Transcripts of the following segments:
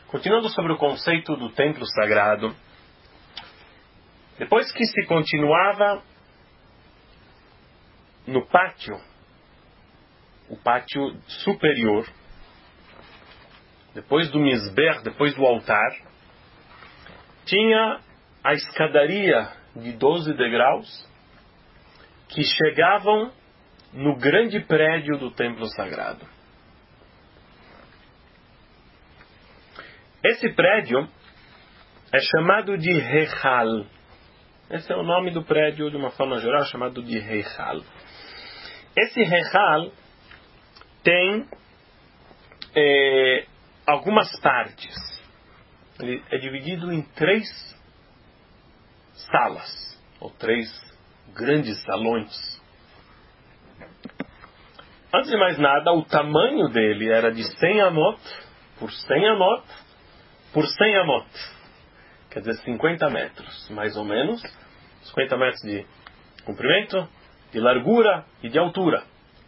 Continuando sobre o conceito do templo sagrado, depois que se continuava no pátio, o pátio superior, depois do misber, depois do altar, tinha a escadaria de 12 degraus que chegavam no grande prédio do templo sagrado. Esse prédio é chamado de Heichal. Esse é o nome do prédio, de uma forma geral, chamado de Heichal. Esse Heichal tem algumas partes. Ele é dividido em 3 salas, ou 3 grandes salões. Antes de mais nada, o tamanho dele era de 100 amot por 100 amot por 100 amot. Quer dizer, 50 metros, mais ou menos. 50 metros de comprimento, de largura e de altura.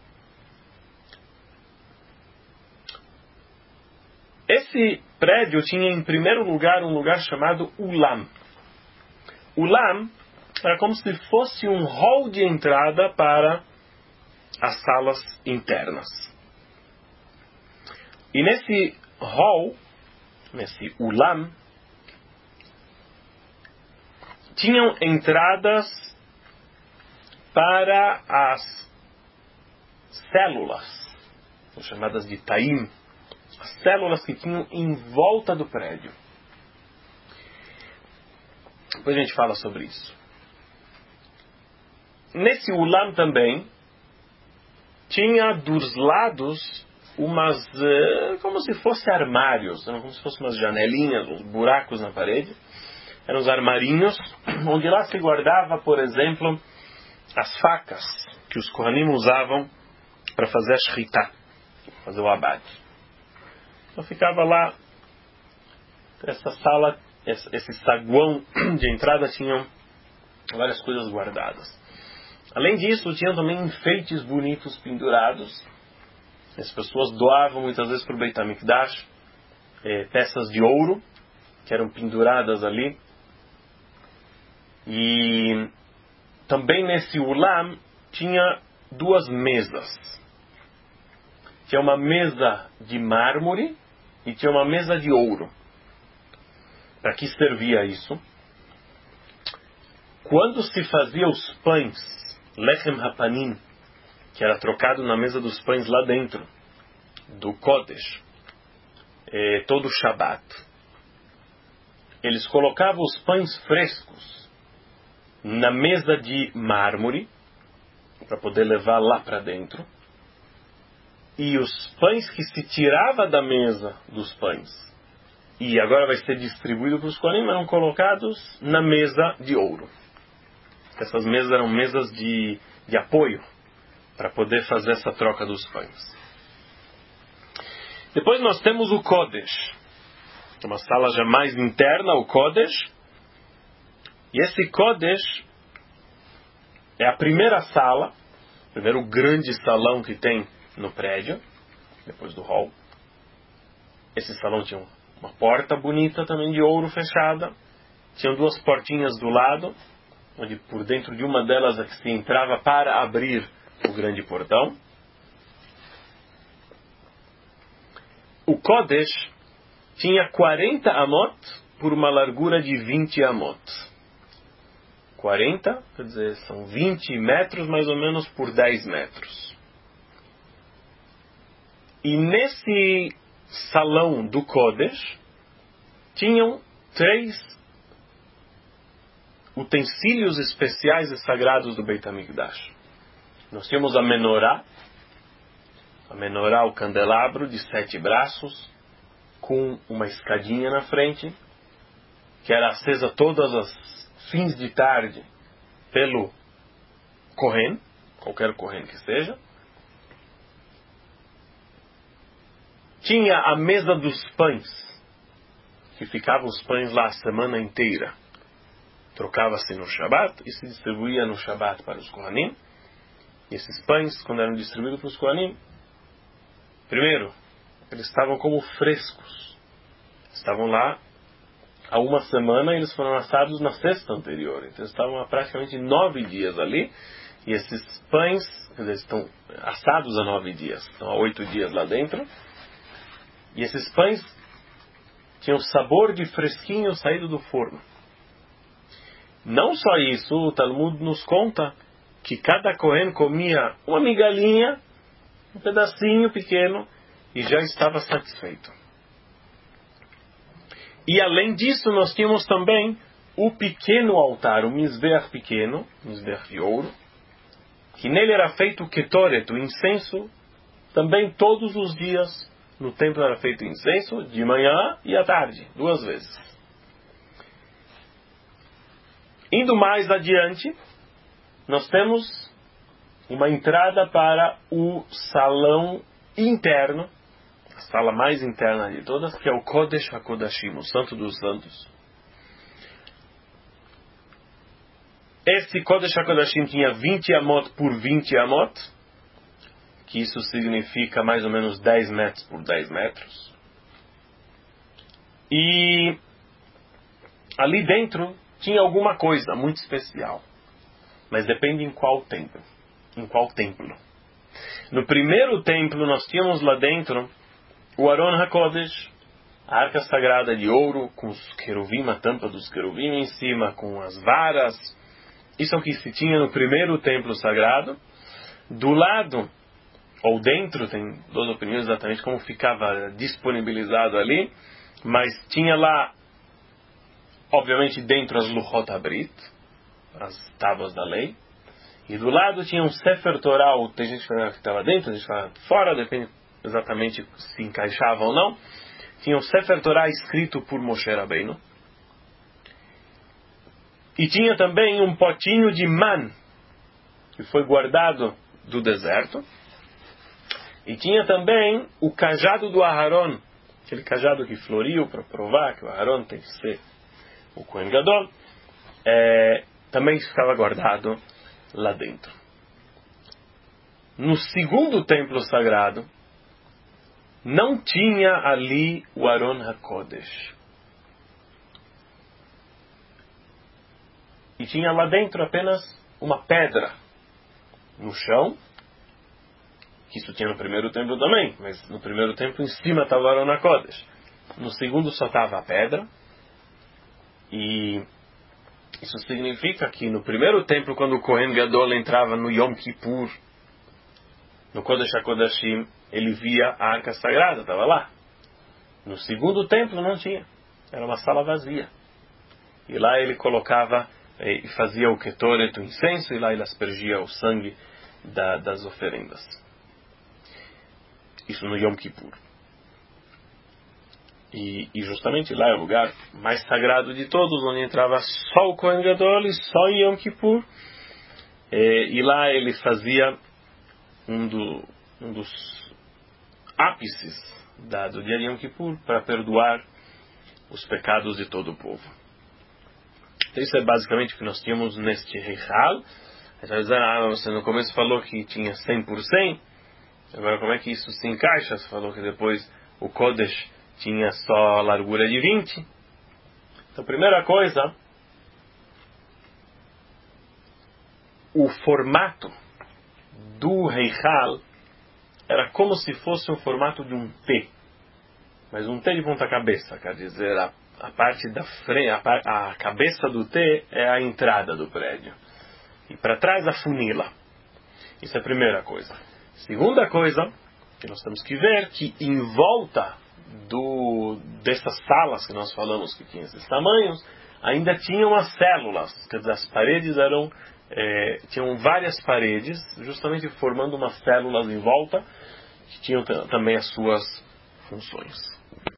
Esse prédio tinha, em primeiro lugar, um lugar chamado Ulam. Ulam era como se fosse um hall de entrada para as salas internas. E nesse hall, nesse Ulam, tinham entradas para as células, são chamadas de Taim, as células que tinham em volta do prédio. Depois a gente fala sobre isso. Nesse Ulam também, tinha dos lados umas, como se fossem armários, como se fossem umas janelinhas, uns buracos na parede. Eram os armarinhos, onde lá se guardava, por exemplo, as facas que os Kohanim usavam para fazer a shritá, fazer o abade. Então ficava lá, essa sala, esse saguão de entrada, tinham várias coisas guardadas. Além disso, tinham também enfeites bonitos pendurados. As pessoas doavam muitas vezes para o Beit HaMikdash peças de ouro que eram penduradas ali. E também nesse Ulam tinha 2 mesas. Tinha uma mesa de mármore e tinha uma mesa de ouro. Para que servia isso? Quando se fazia os pães, Lechem Hapanim, que era trocado na mesa dos pães lá dentro do Kodesh, todo o Shabat, eles colocavam os pães frescos na mesa de mármore para poder levar lá para dentro, e os pães que se tirava da mesa dos pães e agora vai ser distribuído para os Kohanim eram colocados na mesa de ouro. Essas mesas eram mesas de apoio para poder fazer essa troca dos pães. Depois nós temos o Kodesh, uma sala já mais interna, o Kodesh. E esse Kodesh é a primeira sala, o primeiro grande salão que tem no prédio, depois do hall. Esse salão tinha uma porta bonita também de ouro fechada. Tinham 2 portinhas do lado, onde por dentro de uma delas é que se entrava para abrir o grande portão. O Kodesh tinha 40 amot por uma largura de 20 amot. 40, quer dizer, são 20 metros mais ou menos por 10 metros. E nesse salão do Kodesh tinham 3 utensílios especiais e sagrados do Beit HaMikdash. Nós tínhamos a menorá, o candelabro de 7 braços, com uma escadinha na frente, que era acesa todas as fins de tarde pelo Kohen, qualquer Kohen que seja. Tinha a mesa dos pães, que ficavam os pães lá a semana inteira. Trocava-se no Shabat e se distribuía no Shabat para os Kohanim. E esses pães, quando eram distribuídos para os Kohanim, primeiro, eles estavam como frescos. estavam lá há uma semana e eles foram assados na sexta anterior. Então estavam há praticamente 9 dias ali. E esses pães, quer dizer, estão assados há 9 dias. Estão há 8 dias lá dentro. E esses pães tinham sabor de fresquinho saído do forno. Não só isso, o Talmud nos conta que cada Kohen comia uma migalhinha, um pedacinho pequeno, e já estava satisfeito. E além disso, nós tínhamos também o pequeno altar, o Mizbeach pequeno, Mizbeach de ouro, que nele era feito o Ketoret, o incenso, também todos os dias no templo era feito incenso, de manhã e à tarde, 2 vezes. Indo mais adiante, nós temos uma entrada para o salão interno, a sala mais interna de todas, que é o Kodesh HaKodashim, o Santo dos Santos. Esse Kodesh HaKodashim tinha 20 amot por 20 amot, que isso significa mais ou menos 10 metros por 10 metros. E ali dentro tinha alguma coisa muito especial. Mas depende em qual templo. Em qual templo. No primeiro templo nós tínhamos lá dentro o Aron HaKodesh, a arca sagrada de ouro, com os queruvim, a tampa dos queruvim em cima, com as varas. Isso é o que se tinha no primeiro templo sagrado. Do lado, ou dentro, tem 2 opiniões exatamente como ficava disponibilizado ali, mas tinha lá, obviamente, dentro as Luchot Abrit, as tábuas da lei, e do lado tinha um Sefer Torah, tem gente que fala que estava dentro, tem gente que fala fora, depende exatamente se encaixava ou não. Tinha um Sefer Torah escrito por Moshe Rabbeinu, e tinha também um potinho de man, que foi guardado do deserto, e tinha também o cajado do Aharon, aquele cajado que floriu para provar que o Aharon tem que ser o Kohen Gadol, também ficava guardado lá dentro. No segundo templo sagrado, não tinha ali o Aron HaKodesh. E tinha lá dentro apenas uma pedra no chão, que isso tinha no primeiro templo também, mas no primeiro templo em cima estava o Aron HaKodesh. No segundo só estava a pedra, e isso significa que no primeiro templo, quando o Kohen Gadol entrava no Yom Kippur, no Kodesh HaKodashim, ele via a arca sagrada, estava lá. No segundo templo não tinha, era uma sala vazia. E lá ele colocava e fazia o Ketoret, o incenso, e lá ele aspergia o sangue das oferendas. Isso no Yom Kippur. E justamente lá é o lugar mais sagrado de todos, onde entrava só o Kohen Gadol e só em Yom Kippur. E lá ele fazia um dos ápices do dia de Yom Kippur para perdoar os pecados de todo o povo. Então isso é basicamente o que nós tínhamos neste Reichal. Você no começo falou que tinha 100%. Agora como é que isso se encaixa? Você falou que depois o Kodesh tinha só largura de 20. Então, primeira coisa, o formato do Reichal era como se fosse um formato de um T. Mas um T de ponta cabeça, quer dizer, a parte da frente, a cabeça do T é a entrada do prédio. E para trás a funila. Isso é a primeira coisa. Segunda coisa, que nós temos que ver, que em volta dessas salas que nós falamos que tinham esses tamanhos, ainda tinham as células, quer dizer, as paredes tinham várias paredes, justamente formando umas células em volta, que tinham também as suas funções.